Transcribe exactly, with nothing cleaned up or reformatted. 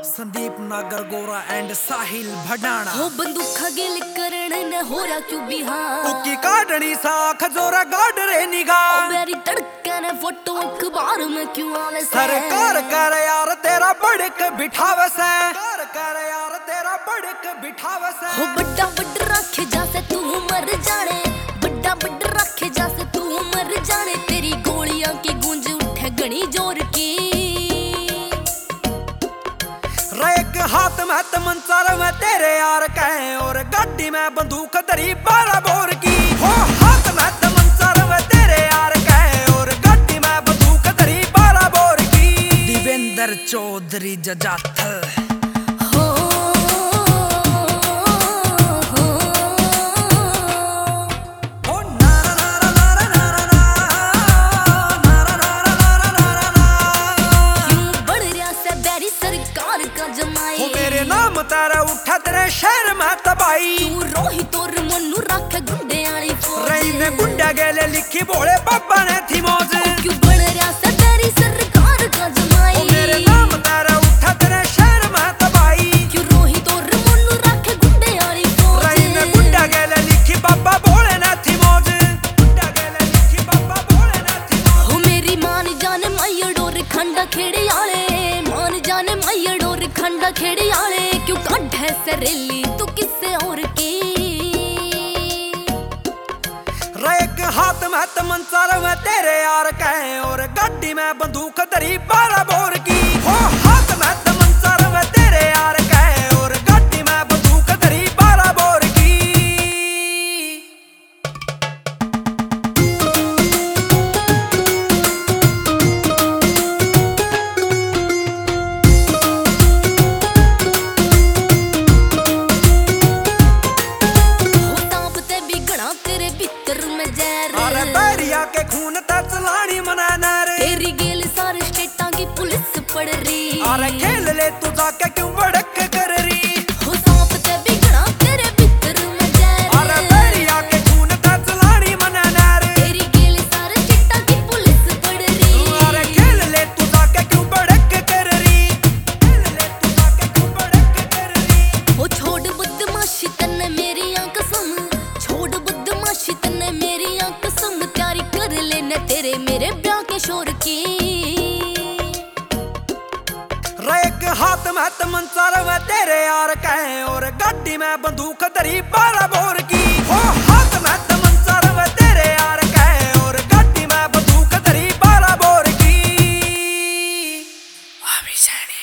संदीप नागर गोरा एंड साहिल भडाना हो बंदूखा गिल करण ने हो रहा क्यों बिहार उकी काटनी साख जोरा गाड़ रे निगाह मेरी तड़का ने फोटो अखबार में क्यों आवे सरकार कर यार तेरा बड़क बिठावे से कर कर यार तेरा बड़क बिठावे से हो बड़ा बड़ा रखे जासे तू मर जाने बड़ा बड़ा रखे जासे तू मर जाने तेरी गोलियां की गूंज उठे घनी जोर की एक हाथ में तमंचार में तेरे यार कहे और गाड़ी में बंदूक धरी बारह बोर की हो हाथ में तमंचार में तेरे यार कहे और गाड़ी में बंदूक धरी बारह बोर की देवेंद्र चौधरी जजाथल तारा उठा तेरे शहर में तबाई तू रोही तोर मनु रख गुंडे वाली फौज रही ने गुंडा गेले लिखी बोले पापा ने थी मौज क्यों बन रहा सा तेरी सरकार का जमाई मेरे नाम तारा उठा तेरे शहर में तबाई क्यों रोही तोर मनु रख गुंडे वाली फौज रही ने गुंडा गेले लिखी पापा बोले ने थी मौज गुंडा गेले लिखी पापा बोले ने थी मौज हो मेरी मान जाने मैया डोर खंडा खेड़े आले मान जाने मैया डोर खंडा खेड़े आले क्यों काढ़ है सरेली तू किससे और की एक हाथ में तमंचार में तेरे यार कहे और गाड़ी में बंदूक धरी बारह बोर की हो हाथ में तमंचार में तेरे यार कहे और गाड़ी में बंदूक धरी बारह बोर की अरे बैरिया के खून तलानी मनाना रे तेरी गेल सारे स्टेटां की पुलिस पड़ रही अरे खेल ले तू जाके क्यों भड़क कर रही हो सांप ते बिगड़ा तेरे भीतर में जहर अरे बैरिया के खून तलानी मनाना रे तेरी गेल सारे स्टेटां की पुलिस पड़ रही अरे खेल ले तू जाके क्यों भड़क कर रही खेल ले तू जाके क्यों भड़क कर रही हो छोड़ बदमाशी तन्ने मेरी आंख कसम छोड़ बदमाशी तन्ने मेरी आंख कसम तैयारी कर लेने तेरे मेरे ब्याह के शोर की एक हाथ में तमंचार में तेरे यार कहे और गाड़ी में बंदूक धरी बारह बोर की हो हाथ में तमंचार में तेरे यार कहे और गाड़ी में बंदूक धरी बारह बोर की।